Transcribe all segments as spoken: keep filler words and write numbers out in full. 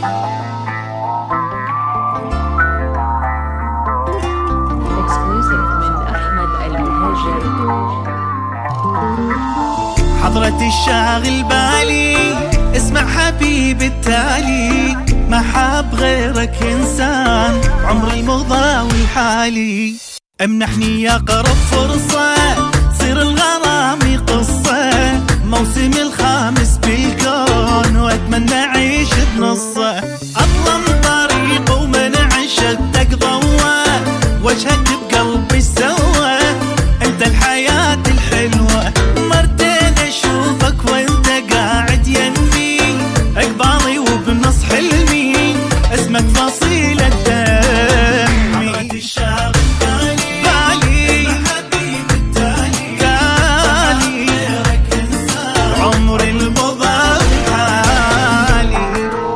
حضرة الشاغل بالي اسمع حبيب التالي، ما حاب غيرك إنسان عمري مضى والحالي. امنحني يا قرب فرصة صير الغرام قصة، موسم الخامس بالكون واتمنى اعيش بنصه. اظلم طريق ومن عشقتك ضوى، وجهك بقلبي سوى، انت الحياة الحلوة. مرتين اشوفك وانت قاعد يمي، اقبالي وبنص حلمي اسمك فصيلة دمي. حضرة الشاغل بالي حبيب التالي، قالي غيرك انسان عمري المضى بحالي.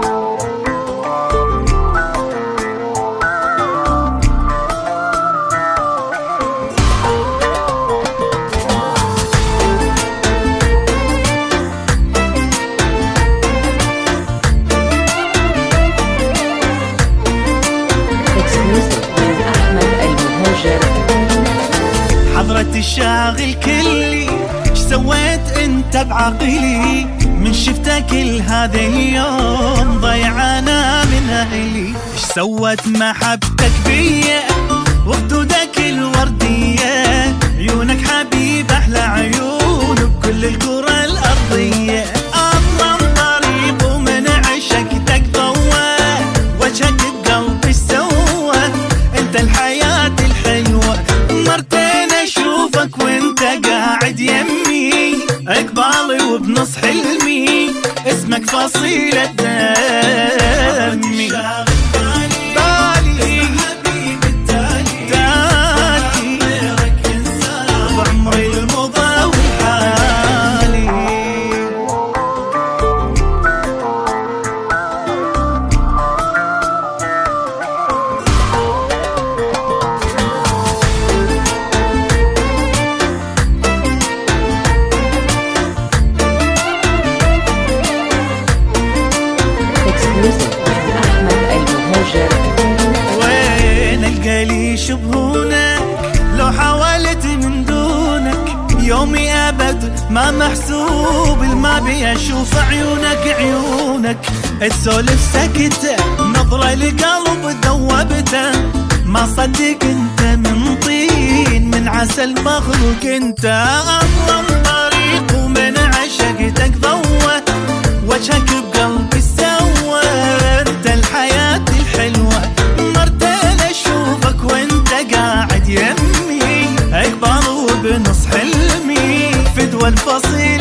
حضرة الشاغل كلي ايش سويت انت بعقلي، من شفتك كل هذا اليوم ضيعانا من اهلي. ايش سوت محبتك بيا وخدودك الوردية، عيونك حبيب احلى عيون بكل الكرة الارضية. اظلم طريق ومن عشقتك ضوى، وجهك بقلبي سوى، انت الحياة الحلوة. مرتين اشوفك وانت قاعد يمي، اقبالي وبنص حلمي اسمك فصيلة دمي. بالي حبيب التالي، تالي غيرك انسان بعمري المضى وحالي. وين القالي شبهونك لو حاولت من دونك، يومي ابد ما محسوب الما بي اشوف عيونك عيونك. تسولف سكتة نظرة لقلب ذوبته، ما صدق انت من طين من عسل مخلوق انت. اظلم طريق ومن عشقتك ضوى، وجهك بقلبي سوى، انت الحياة الحلوة. مرتين اشوفك وانت قاعد يمي، اكبر وبنص حلمي فدوى الفصيل